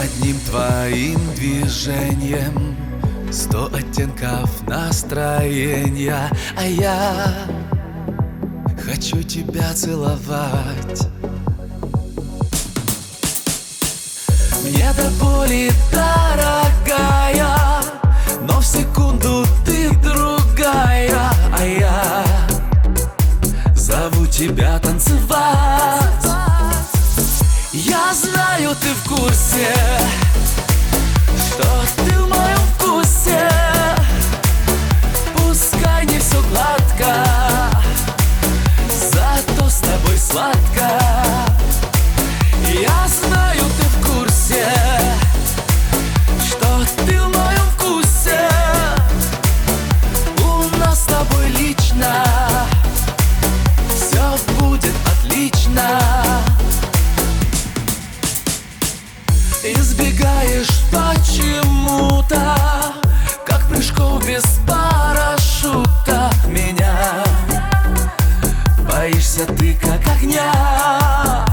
Одним твоим движением 100 оттенков настроения, а я хочу тебя целовать. Мне до боли дорогая, но в секунду ты другая, а я зову тебя танцевать. Я знаю, ты в курсе, что ты в моем вкусе. Пускай не все гладко, зато с тобой сладко. Я знаю, ты в курсе, что ты в моем вкусе. У нас с тобой лично все будет отлично. Избегаешь почему-то, как прыжков без парашюта. Меня боишься ты, как огня.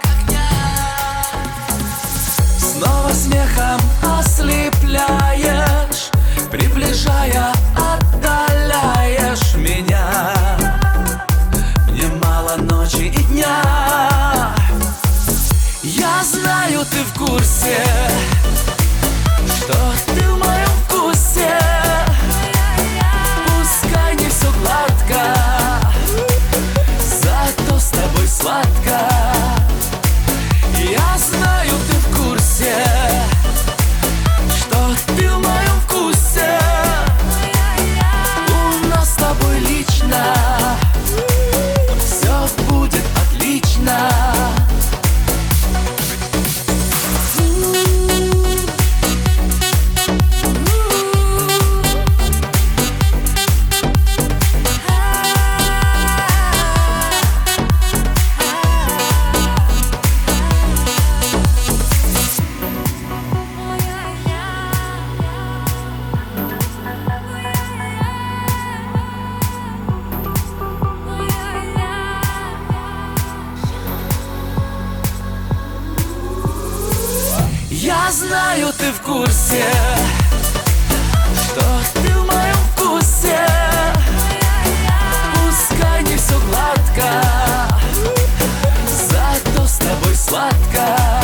Снова смехом ослепляешь, приближая, отдаляешь меня. Мне мало ночи и дня. Я знаю, ты в курсе, что ты в моем вкусе. Пускай не все гладко, зато с тобой сладко. Я знаю, ты в курсе, что ты в моем вкусе. У нас с тобой лично все будет отлично. Я знаю, ты в курсе, что ты в моем вкусе. Пускай не все гладко, зато с тобой сладко.